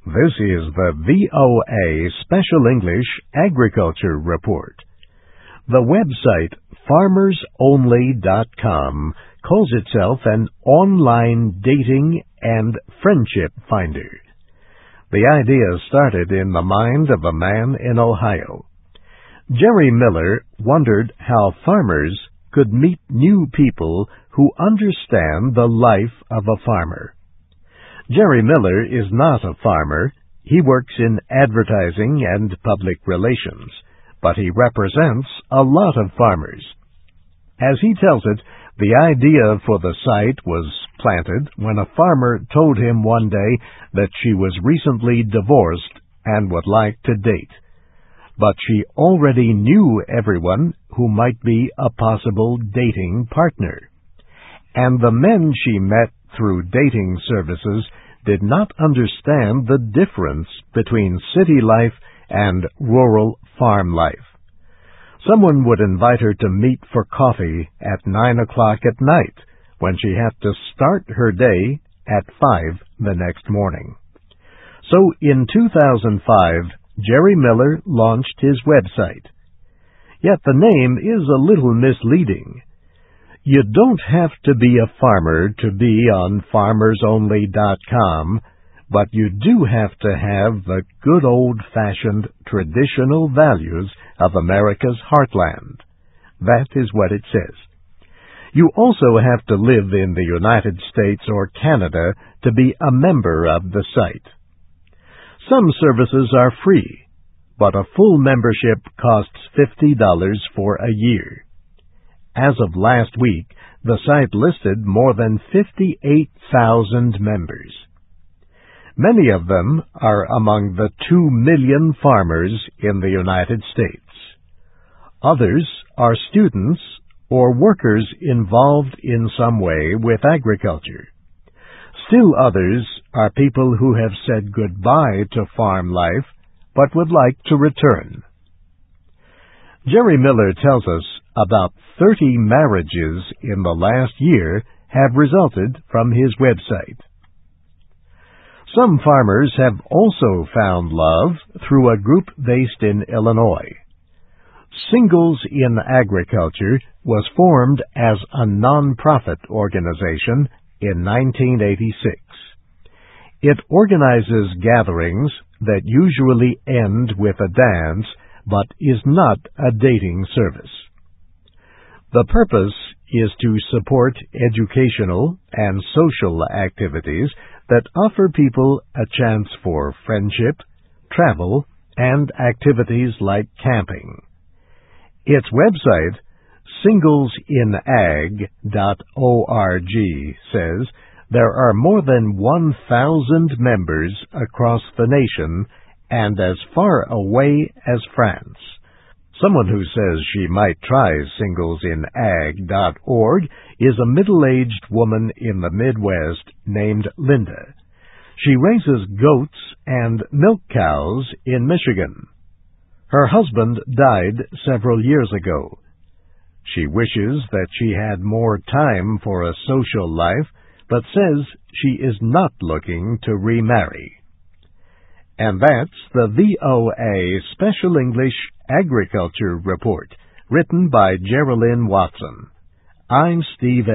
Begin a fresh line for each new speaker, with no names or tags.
This is the VOA Special English Agriculture Report. The website FarmersOnly.com calls itself an online dating and friendship finder. The idea started in the mind of a man in Ohio. Jerry Miller wondered how farmers could meet new people who understand the life of a farmer. Jerry Miller is not a farmer. He works in advertising and public relations, but he represents a lot of farmers. As he tells it, the idea for the site was planted when a farmer told him one day that she was recently divorced and would like to date. But she already knew everyone who might be a possible dating partner. And the men she met through dating services did not understand the difference between city life and rural farm life. Someone would invite her to meet for coffee at 9 o'clock at night when she had to start her day at 5 the next morning. So in 2005, Jerry Miller launched his website. Yet the name is a little misleading. You don't have to be a farmer to be on FarmersOnly.com, but you do have to have the good old-fashioned traditional values of America's heartland. That is what it says. You also have to live in the United States or Canada to be a member of the site. Some services are free, but a full membership costs $50 for a year. As of last week, the site listed more than 58,000 members. Many of them are among the 2 million farmers in the United States. Others are students or workers involved in some way with agriculture. Still others are people who have said goodbye to farm life but would like to return. Jerry Miller tells us about 30 marriages in the last year have resulted from his website. Some farmers have also found love through a group based in Illinois. Singles in Agriculture was formed as a non-profit organization in 1986. It organizes gatherings that usually end with a dance, but is not a dating service. The purpose is to support educational and social activities that offer people a chance for friendship, travel, and activities like camping. Its website, singlesinag.org, says there are more than 1,000 members across the nation and as far away as France. Someone who says she might try singlesinag.org is a middle-aged woman in the Midwest named Linda. She raises goats and milk cows in Michigan. Her husband died several years ago. She wishes that she had more time for a social life, but says she is not looking to remarry. And that's the VOA Special English Agriculture Report, written by Geraldine Watson. I'm Steve